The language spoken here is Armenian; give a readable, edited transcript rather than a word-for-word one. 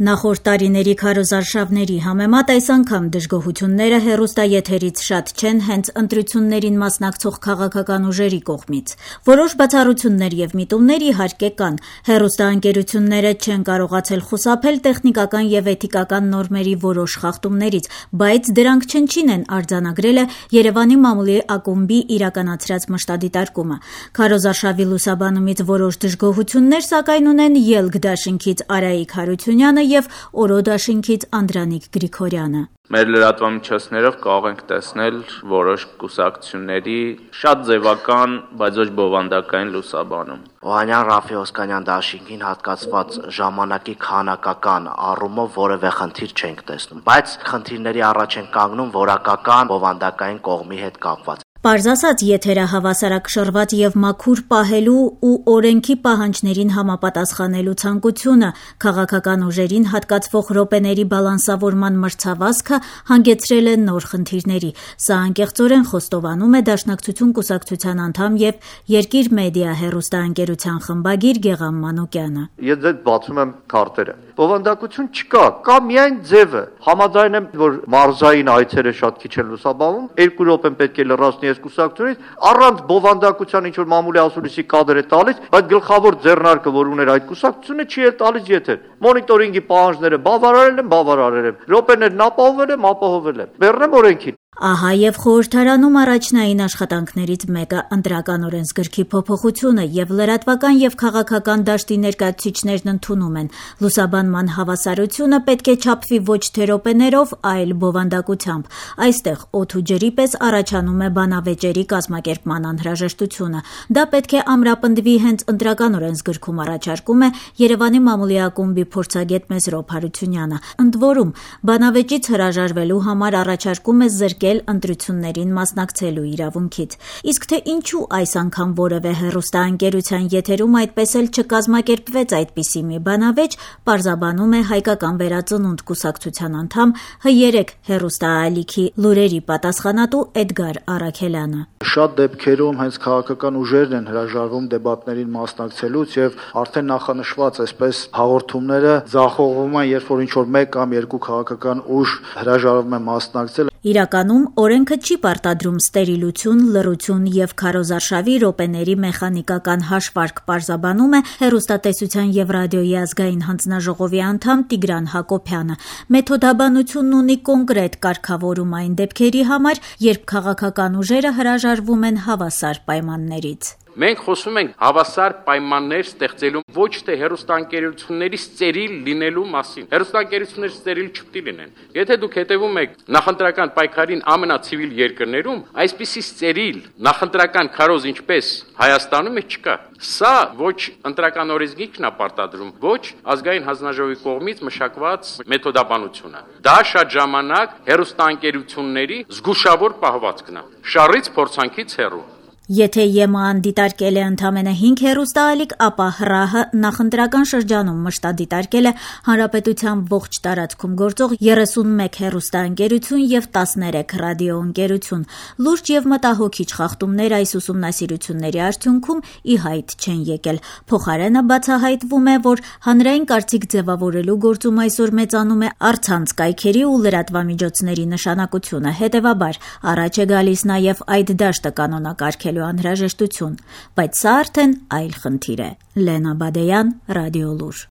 Նախորդ տարիների քարոզարշավների համեմատ այս անգամ դժգոհությունները հեռուստաեթերից շատ չեն հենց ընտրություններին մասնակցող քաղաքական ուժերի կողմից։ Որոշ բացառություններ եւ միտումներ իհարկե կան։ Հեռուստաընկերությունները չեն կարողացել խուսափել տեխնիկական եւ էթիկական նորմերի որոշ խախտումներից, բայց դրանք չնչին են արձանագրել է Երևանի մամուլի ակումբի իրականացրած մշտադիտարկումը։ Քարոզարշավի լուսաբանումից որոշ դժգոհություններ սակայն ունեն ելք դաշինքից Արայիկ Հարությունյանը եւ Օրո դաշինքից Անդրանիկ Գրիգորյանը։ Մեր լրատվամիջոցներով կարող ենք տեսնել որոշ կուսակցությունների շատ ձևական, բայց ոչ բովանդակային լուսաբանում։ Օհանյան Ռաֆի Օսկանյան դաշինքին հատկացված ժամանակի քանակական առումով որևէ խնդիր չենք տեսնում, բայց խնդիրների առաջ են կանգնում որակական բովանդակային կողմի հետ կապված։ Պարզ ասած, եթերը հավասարակշռված եւ մաքուր պահելու ու օրենքի պահանջներին համապատասխանելու ցանկությունը, քաղաքական ուժերին հատկացվող րոպեների բալանսավորման մրցավազքը հանգեցրել է նոր խնդիրների։ Սա անկեղծորեն խոստովանում է Դաշնակցություն կուսակցության անդամ եւ Երկիր մեդիա հեռուստաընկերության խմբագիր Գեղամ Մանուկյանը։ Եթե բացում եմ քարտերը, բովանդակություն չկա, կա միայն ձևը։ Համաձայն եմ, որ մարզային այցերը շատ քիչ են լուսաբանվում, 2 րոպեն պետք է լրացնի այս կուսակցությունից, առանց բովանդակության ինչ որ մամուլի ասուլիսի կադր է տալիս, բայց գլխավոր ձեռնարկը, որ ուներ այդ կուսակցությունը, չի էլ տալիս եթեր։ Մոնիտորինգի պահանջները բավարարել եմ, րոպեներն ապահովել եմ, բեռնեմ օրենքին։ Ահա եւ խորհրդարանում առաջնային աշխատանքներից մեկը ընտրական օրենսգրքի փոփոխությունը եւ լրատվական եւ քաղաքական դաշտի ներկայացուցիչներն ընդունում են։ Լուսաբանման հավասարությունը պետք է չափվի ոչ թե րոպեներով, այլ բովանդակությամբ։ Այստեղ օդ ու ջրի պես առաջանում է բանավեճերի կազմակերպման անհրաժեշտությունը։ Դա պետք է ամրապնդվի հենց ընտրական օրենսգրքում առաջարկում է Երևանի մամուլի ակումբի փորձագետ Մեզրոբ Հարությունյանը։ Ընդ որում, բանավեճից հրաժարվելու համար առաջարկում է զրկել ընտրություններին մասնակցելու իրավունքից։ Իսկ թե ինչու այս անգամ որևէ հեռուստաընկերության եթերում այդպես էլ չկազմակերպվեց այդպիսի մի բանավեճ, պարզաբանում է Հայկական վերածնունդ կուսակցության անդամ H3 հեռուստաալիքի լուրերի պատասխանատու Էդգար Արաքելյանը։ Շատ դեպքերում հենց քաղաքական ուժերն են հրաժարվում դեբատներին մասնակցելուց եւ արդեն նախանշված այսպես հաղորդումները ձախողվում են, երբ որ ինչ-որ մեկ կամ երկու քաղաքական ուժ հրաժարվում է մասնակցել։ Իրականում օրենքը չի պարտադրում ստերիլություն, լռություն եւ քարոզարշավի րոպեների մեխանիկական հաշվարկ, պարզաբանում է հեռուստատեսության եւ ռադիոյի ազգային հանձնաժողովի անդամ Տիգրան Հակոբյանը։ Մեթոդաբանությունն ունի կոնկրետ կարգավորում այն դեպքերի համար, երբ քաղաքական ուժերը հրաժարվում են հավասար պայմաններից։ Մենք խոսում ենք հավասար պայմաններ ստեղծելու ոչ թե հեռուստաընկերությունների ստերիլ լինելու մասին։ Հեռուստաընկերությունները ստերիլ չպետք է լինեն։ Եթե դուք հետևում եք նախընտրական պայքարին ամենացիվիլ երկրներում, այսպիսի ստերիլ նախընտրական քարոզ ինչպես Հայաստանում է չկա։ Սա ոչ ընտրական օրենսգիրքն է պարտադրում, ոչ ազգային հանձնաժողովի կողմից մշակված մեթոդաբանությունը։ Դա շատ ժամանակ հեռուստաընկերությունների զգուշավոր պահվածքն է։ Շարից փորձանքից հեռու։ Եթե ԵՄԱ-ն դիտարկել է ընդամենը 5 հեռուստաալիք, ապա ՀՌԱՀ նախընտրական շրջանում մշտադիտարկել է հանրապետության ողջ տարածքում գործող 31 հեռուստաընկերություն եւ 13 ռադիոընկերություն։ Լուրջ եւ մտահոգիչ խախտումներ այս ուսումնասիրությունների արդյունքում ի հայտ չեն եկել։ Փոխարենը բացահայտվում է, որ հանրային կարծիք ձևավորելու գործում այսօր մեծանում է առցանց կայքերի ու լրատվամիջոցների նշանակությունը։ Հետևաբար, առաջ է գալիս նաեւ այդ դաշտը կանոնակարգելու անհրաժեշտություն, բայց սա արդեն այլ խնդիր է։ Լենա Բադեյան, Ռադիոլուր։